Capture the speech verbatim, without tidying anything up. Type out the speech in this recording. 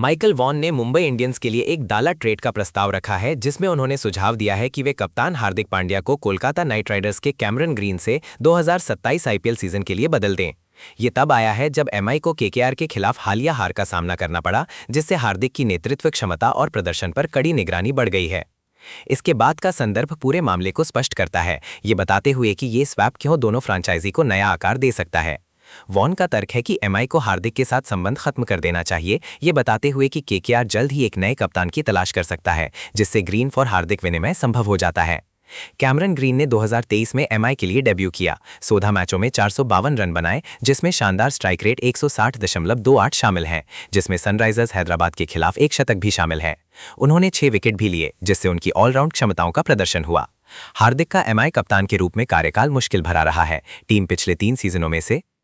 Michael Vaughan ने Mumbai Indians के लिए एक डाला ट्रेड का प्रस्ताव रखा है, जिसमें उन्होंने सुझाव दिया है कि वे कप्तान हार्दिक पांड्या को कोलकाता नाइट राइडर्स के कैमरन ग्रीन से दो हज़ार सत्ताईस आईपीएल सीजन के लिए बदल दें। ये तब आया है जब एमआई को केकेआर के खिलाफ हालिया हार का सामना करना पड़ा, जिससे हार्दिक की नेतृत्व क्षमता और प्रदर्शन पर कड़ी निगरानी बढ़ गई है। इसके बाद का संदर्भ पूरे मामले को स्पष्ट करता है, ये बताते हुए कि ये स्वैप क्यों दोनों फ्रेंचाइजी को नया आकार दे सकता है। वॉन का तर्क है कि एमआई को हार्दिक के साथ संबंध खत्म कर देना चाहिए, ये बताते हुए कि केकेआर जल्द ही एक नए कप्तान की तलाश कर सकता है, जिससे ग्रीन फॉर हार्दिक विनिमय संभव हो जाता है। कैमरन ग्रीन ने दो हज़ार तेईस में एमआई के लिए डेब्यू किया। चौदह मैचों में चार सौ बावन रन बनाए, जिसमें शानदार स्ट्राइक रेट एक सौ साठ दशमलव दो आठ शामिल है, जिसमें सनराइजर्स हैदराबाद के खिलाफ एक शतक भी शामिल है। उन्होंने छह विकेट भी लिए, जिससे उनकी ऑलराउंड क्षमताओं का प्रदर्शन हुआ। हार्दिक का एमआई कप्तान के रूप में कार्यकाल मुश्किल भरा रहा है। टीम पिछले तीन सीजनों में से